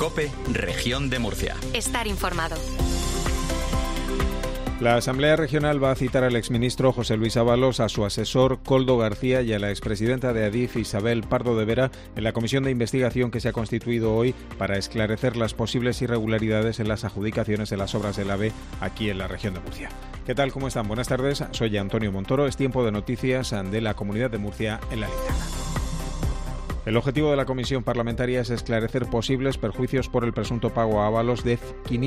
COPE, Región de Murcia. Estar informado. La Asamblea Regional va a citar al exministro José Luis Ábalos, a su asesor Koldo García y a la expresidenta de Adif, Isabel Pardo de Vera, en la comisión de investigación que se ha constituido hoy para esclarecer las posibles irregularidades en las adjudicaciones de las obras del AVE aquí en la región de Murcia. ¿Qué tal? ¿Cómo están? Buenas tardes. Soy Antonio Montoro. Es tiempo de noticias de la Comunidad de Murcia en la Linterna. El objetivo de la comisión parlamentaria es esclarecer posibles perjuicios por el presunto pago a Ábalos de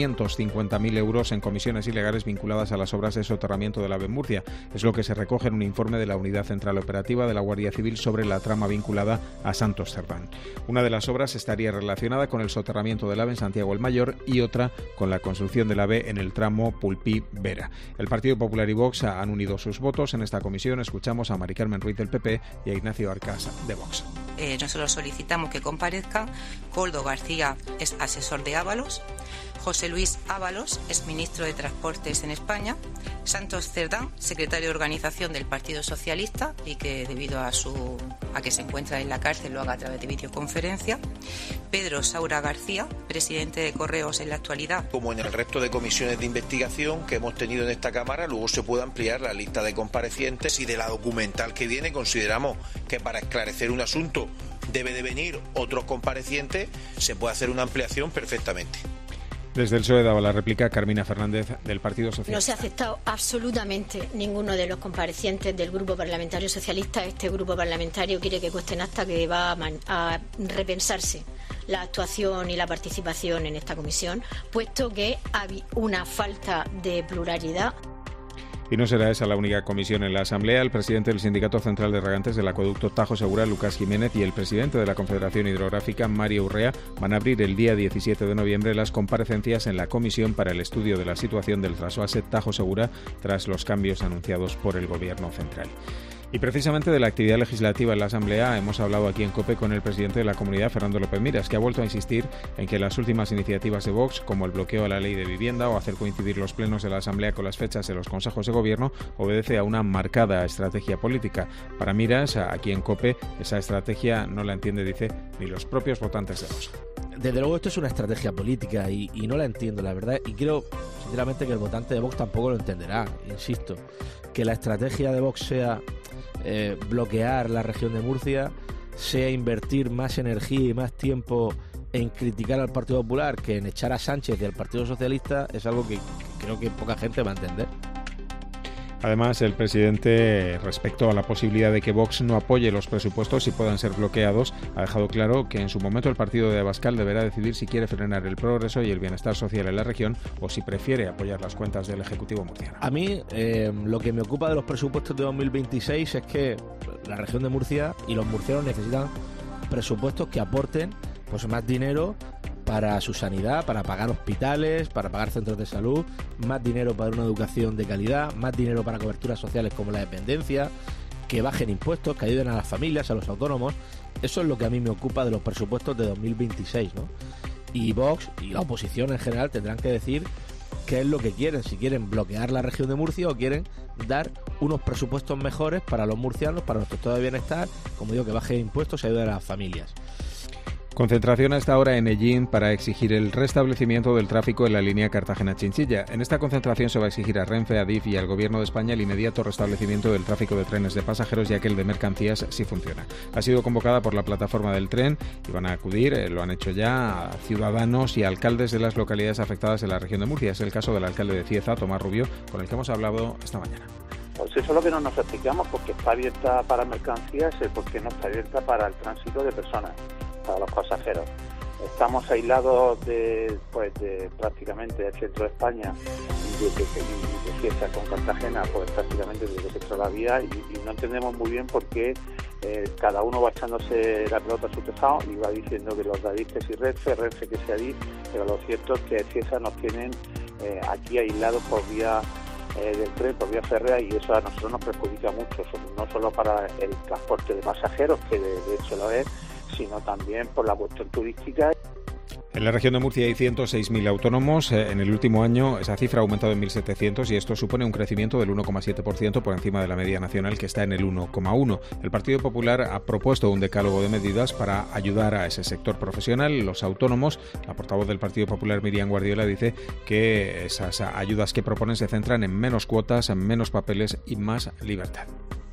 550.000 euros en comisiones ilegales vinculadas a las obras de soterramiento del AVE en Murcia. Es lo que se recoge en un informe de la Unidad Central Operativa de la Guardia Civil sobre la trama vinculada a Santos Cerdán. Una de las obras estaría relacionada con el soterramiento del AVE en Santiago el Mayor y otra con la construcción del AVE en el tramo Pulpí-Vera. El Partido Popular y Vox han unido sus votos en esta comisión. Escuchamos a Mari Carmen Ruiz del PP y a Ignacio Arcas de Vox. Nosotros solicitamos que comparezcan. Koldo García es asesor de Ábalos, José Luis Ábalos es ministro de Transportes en España, Santos Cerdán, secretario de Organización del Partido Socialista y que debido a que se encuentra en la cárcel lo haga a través de videoconferencia, Pedro Saura García, presidente de Correos en la actualidad. Como en el resto de comisiones de investigación que hemos tenido en esta Cámara, luego se puede ampliar la lista de comparecientes y de la documental que viene consideramos que para esclarecer un asunto debe de venir otros comparecientes, se puede hacer una ampliación perfectamente. Desde el PSOE daba la réplica Carmina Fernández del Partido Socialista. No se ha aceptado absolutamente ninguno de los comparecientes del Grupo Parlamentario Socialista. Este Grupo Parlamentario quiere que cueste en acta que va a repensarse la actuación y la participación en esta comisión, puesto que hay una falta de pluralidad. Y no será esa la única comisión en la Asamblea. El presidente del Sindicato Central de Regantes del Acueducto Tajo Segura, Lucas Jiménez, y el presidente de la Confederación Hidrográfica, Mario Urrea, van a abrir el día 17 de noviembre las comparecencias en la comisión para el estudio de la situación del trasvase Tajo Segura tras los cambios anunciados por el Gobierno central. Y precisamente de la actividad legislativa en la Asamblea hemos hablado aquí en COPE con el presidente de la comunidad, Fernando López Miras, que ha vuelto a insistir en que las últimas iniciativas de Vox, como el bloqueo a la ley de vivienda o hacer coincidir los plenos de la Asamblea con las fechas de los consejos de gobierno, obedece a una marcada estrategia política. Para Miras, aquí en COPE, esa estrategia no la entiende, dice, ni los propios votantes de Vox. Desde luego esto es una estrategia política y no la entiendo, la verdad, y creo sinceramente que el votante de Vox tampoco lo entenderá. Insisto, que la estrategia de Vox sea bloquear la región de Murcia, sea invertir más energía y más tiempo en criticar al Partido Popular que en echar a Sánchez del Partido Socialista, es algo que creo que poca gente va a entender. Además, el presidente, respecto a la posibilidad de que Vox no apoye los presupuestos y puedan ser bloqueados, ha dejado claro que en su momento el partido de Abascal deberá decidir si quiere frenar el progreso y el bienestar social en la región o si prefiere apoyar las cuentas del Ejecutivo murciano. A mí, lo que me ocupa de los presupuestos de 2026 es que la región de Murcia y los murcianos necesitan presupuestos que aporten pues más dinero para su sanidad, para pagar hospitales, para pagar centros de salud, más dinero para una educación de calidad, más dinero para coberturas sociales como la dependencia, que bajen impuestos, que ayuden a las familias, a los autónomos. Eso es lo que a mí me ocupa de los presupuestos de 2026, ¿no? Y Vox y la oposición en general tendrán que decir qué es lo que quieren, si quieren bloquear la región de Murcia o quieren dar unos presupuestos mejores para los murcianos, para nuestro estado de bienestar, como digo, que bajen impuestos y ayuden a las familias. Concentración a esta hora en Ellín para exigir el restablecimiento del tráfico en la línea Cartagena-Chinchilla. En esta concentración se va a exigir a Renfe, a Adif y al Gobierno de España el inmediato restablecimiento del tráfico de trenes de pasajeros, ya que el de mercancías sí funciona. Ha sido convocada por la plataforma del tren y van a acudir, lo han hecho ya, a ciudadanos y alcaldes de las localidades afectadas en la región de Murcia. Es el caso del alcalde de Cieza, Tomás Rubio, con el que hemos hablado esta mañana. Pues eso es lo que no nos explicamos, porque está abierta para mercancías, porque no está abierta para el tránsito de personas, para los pasajeros. Estamos aislados de prácticamente del centro de España y de Cieza con Cartagena, pues prácticamente desde que se entró la vía y no entendemos muy bien por qué cada uno va echándose la pelota a su tejado y va diciendo que los de Adif que si Renfe que sea Adif, pero lo cierto es que Cieza nos tienen aquí aislados por vía del tren, por vía férrea, y eso a nosotros nos perjudica mucho, no solo para el transporte de pasajeros, que de hecho lo es, sino también por la cuestión turística. En la región de Murcia hay 106.000 autónomos. En el último año esa cifra ha aumentado en 1.700 y esto supone un crecimiento del 1,7% por encima de la media nacional, que está en el 1,1%. El Partido Popular ha propuesto un decálogo de medidas para ayudar a ese sector profesional, los autónomos. La portavoz del Partido Popular, Miriam Guardiola, dice que esas ayudas que proponen se centran en menos cuotas, en menos papeles y más libertad.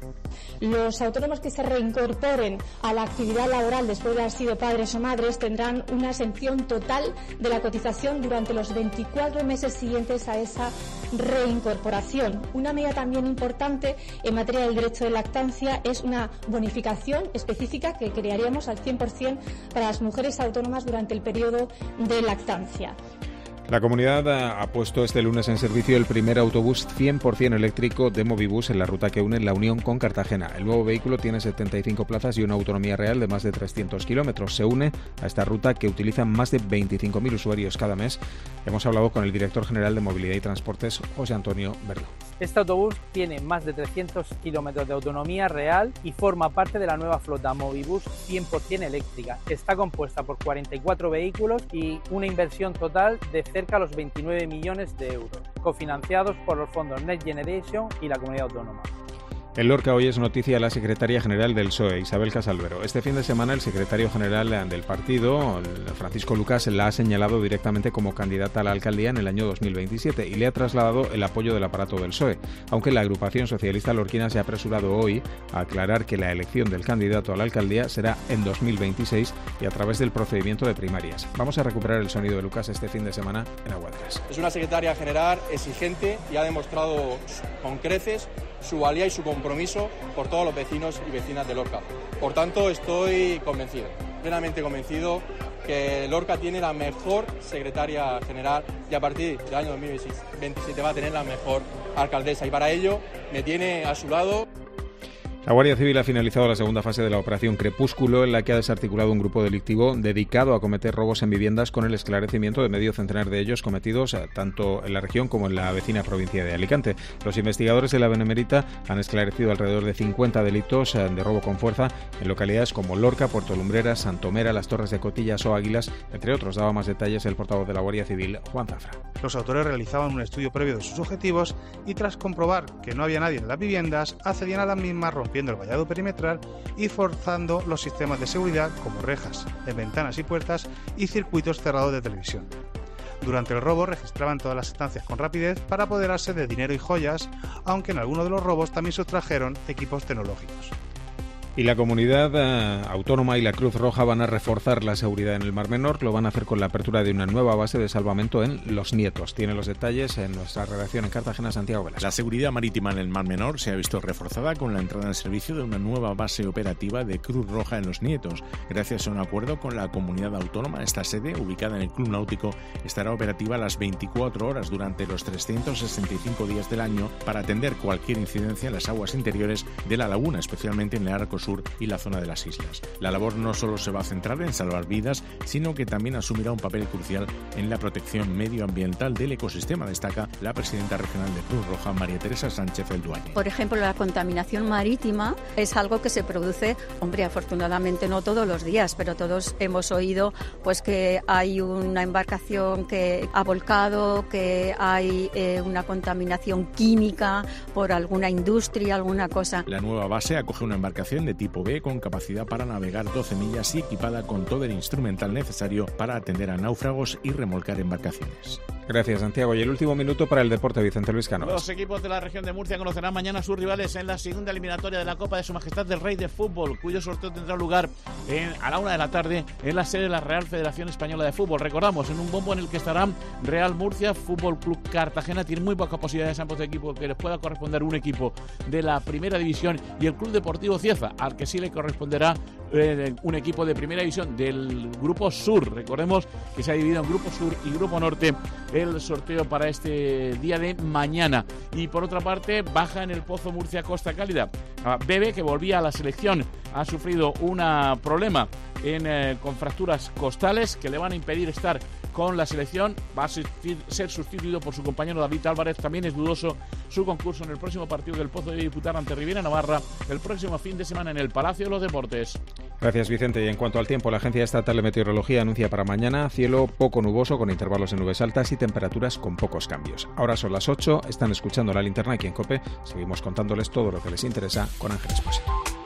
Los autónomos que se reincorporen a la actividad laboral después de haber sido padres o madres tendrán una exención total de la cotización durante los 24 meses siguientes a esa reincorporación. Una medida también importante en materia del derecho de lactancia es una bonificación específica que crearíamos al 100% para las mujeres autónomas durante el periodo de lactancia. La comunidad ha puesto este lunes en servicio el primer autobús 100% eléctrico de Movibus en la ruta que une La Unión con Cartagena. El nuevo vehículo tiene 75 plazas y una autonomía real de más de 300 kilómetros. Se une a esta ruta que utilizan más de 25.000 usuarios cada mes. Hemos hablado con el director general de Movilidad y Transportes, José Antonio Verdú. Este autobús tiene más de 300 kilómetros de autonomía real y forma parte de la nueva flota Movibus 100% eléctrica. Está compuesta por 44 vehículos y una inversión total de cerca de los 29 millones de euros, cofinanciados por los fondos Next Generation y la Comunidad Autónoma. En Lorca hoy es noticia la secretaria general del PSOE, Isabel Casalvero. Este fin de semana el secretario general del partido, Francisco Lucas, la ha señalado directamente como candidata a la alcaldía en el año 2027 y le ha trasladado el apoyo del aparato del PSOE, aunque la agrupación socialista lorquina se ha apresurado hoy a aclarar que la elección del candidato a la alcaldía será en 2026 y a través del procedimiento de primarias. Vamos a recuperar el sonido de Lucas este fin de semana en Aguaderas. Es una secretaria general exigente y ha demostrado con creces su valía y su compromiso por todos los vecinos y vecinas de Lorca. Por tanto, estoy convencido, plenamente convencido, que Lorca tiene la mejor secretaria general y a partir del año 2027 va a tener la mejor alcaldesa y para ello me tiene a su lado. La Guardia Civil ha finalizado la segunda fase de la operación Crepúsculo, en la que ha desarticulado un grupo delictivo dedicado a cometer robos en viviendas con el esclarecimiento de medio centenar de ellos cometidos tanto en la región como en la vecina provincia de Alicante. Los investigadores de la Benemérita han esclarecido alrededor de 50 delitos de robo con fuerza en localidades como Lorca, Puerto Lumbreras, Santomera, Las Torres de Cotillas o Águilas, entre otros. Daba más detalles el portavoz de la Guardia Civil, Juan Zafra. Los autores realizaban un estudio previo de sus objetivos y tras comprobar que no había nadie en las viviendas, accedían a las mismas rompiendo el vallado perimetral y forzando los sistemas de seguridad como rejas en ventanas y puertas y circuitos cerrados de televisión. Durante el robo registraban todas las estancias con rapidez para apoderarse de dinero y joyas, aunque en algunos de los robos también sustrajeron equipos tecnológicos. Y la comunidad autónoma y la Cruz Roja van a reforzar la seguridad en el Mar Menor. Lo van a hacer con la apertura de una nueva base de salvamento en Los Nietos. Tiene los detalles en nuestra redacción en Cartagena, Santiago Velasco. La seguridad marítima en el Mar Menor se ha visto reforzada con la entrada en servicio de una nueva base operativa de Cruz Roja en Los Nietos. Gracias a un acuerdo con la comunidad autónoma, esta sede, ubicada en el Club Náutico, estará operativa a las 24 horas durante los 365 días del año para atender cualquier incidencia en las aguas interiores de la laguna, especialmente en el arco sur y la zona de las islas. La labor no solo se va a centrar en salvar vidas, sino que también asumirá un papel crucial en la protección medioambiental del ecosistema, destaca la presidenta regional de Cruz Roja, María Teresa Sánchez El Duañe. Por ejemplo, la contaminación marítima es algo que se produce, afortunadamente no todos los días, pero todos hemos oído pues que hay una embarcación que ha volcado, que hay una contaminación química por alguna industria, alguna cosa. La nueva base acoge una embarcación de tipo B con capacidad para navegar 12 millas y equipada con todo el instrumental necesario para atender a náufragos y remolcar embarcaciones. Gracias, Santiago. Y el último minuto para el deporte, Vicente Luis Cánovas. Los equipos de la región de Murcia conocerán mañana a sus rivales en la segunda eliminatoria de la Copa de Su Majestad del Rey de Fútbol, cuyo sorteo tendrá lugar a la 1 de la tarde en la sede de la Real Federación Española de Fútbol. Recordamos, en un bombo en el que estarán Real Murcia, Fútbol Club Cartagena. Tienen muy pocas posibilidades ambos equipos que les pueda corresponder un equipo de la primera división, y el Club Deportivo Cieza, al que sí le corresponderá un equipo de primera división del Grupo Sur. Recordemos que se ha dividido en Grupo Sur y Grupo Norte el sorteo para este día de mañana. Y por otra parte, baja en el Pozo Murcia Costa Cálida. Bebe, que volvía a la selección, ha sufrido un problema con fracturas costales que le van a impedir estar con la selección. Va a ser sustituido por su compañero David Álvarez. También es dudoso su concurso en el próximo partido que el Pozo debe disputar ante Riviera Navarra el próximo fin de semana en el Palacio de los Deportes. Gracias, Vicente. Y en cuanto al tiempo, la Agencia Estatal de Meteorología anuncia para mañana cielo poco nuboso con intervalos de nubes altas y temperaturas con pocos cambios. Ahora son las 8, están escuchando La Linterna aquí en COPE. Seguimos contándoles todo lo que les interesa con Ángeles Espósito.